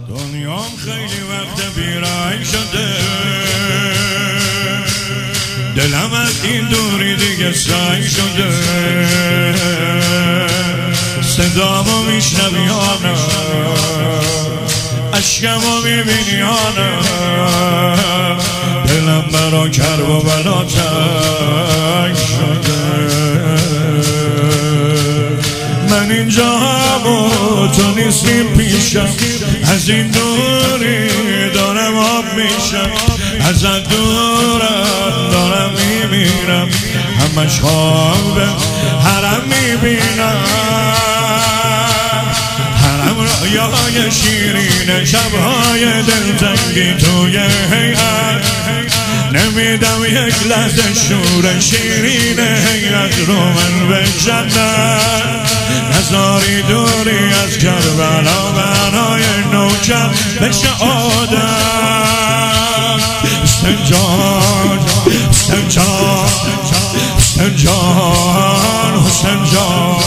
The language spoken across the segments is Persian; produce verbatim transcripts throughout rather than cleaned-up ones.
دنیام خیلی وقت بیرنگ شده، دلم از این دوری دیگه سنگ شده. صدامو میشنوی یا نه، اشکمو میبینی یا نه، دلم برا کرب و بلا تنگ شده. من اینجا هم و تو نیستیم پیشم، از این دوری دارم آب میشم، از دورم دارم میمیرم، همش خواب حرم میبینم، حرم رویای شیرین شبهای دلتنگی توی هیئت، نمیدم یک لحظه شور شیرین هیئت رو من به جنت. نزاری دوری از کربلا بنای نوکم به شهادت. حسین جان، حسین جان، حسین جان، حسین جان.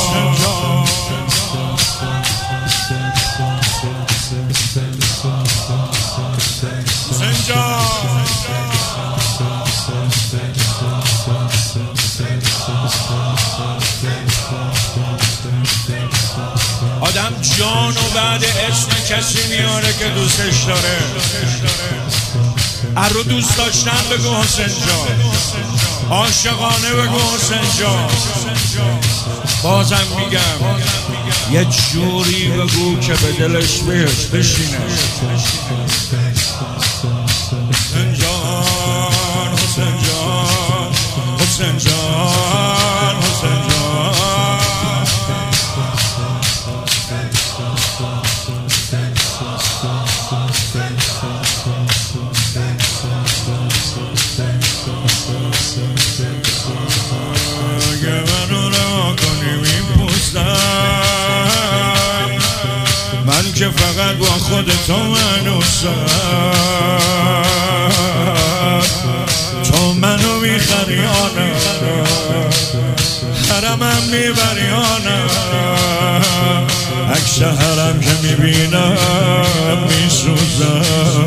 حسین جان آدم جان و بعد اسم کسی میاره که دوستش داره. هر رو دوست داشتن بگو حسین جان، عاشقانه بگو حسین جان. بازم میگم یه جوری بگو که به دلش بهش بشینه. حسین جان، حسین جان، حسین جان، حسین جان. اگه منو را کنی میپوستم، من که فقط با خودتو منوسم. تو منو میخری آنه، حرمم میبری آنه، عکس حرم که میبینم میسوزم.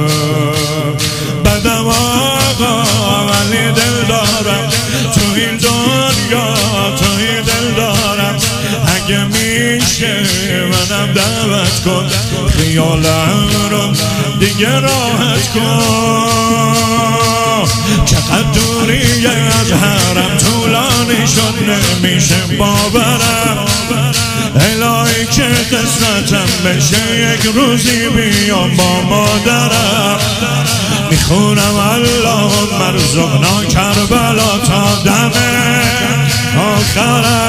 بدم آقا ولی دل دارم، تو این دنیا تو این دل دارم. اگه میشه منم دعوت کن، خیالم رو دیگه راحت کن. چقدر دوری از حرم طولانی شد نمیشه باورم. الهی که قسمتم بشه یک روزی بیام با مادرم. میخونم اللهم ارزقنا کربلا تا دم آخرم.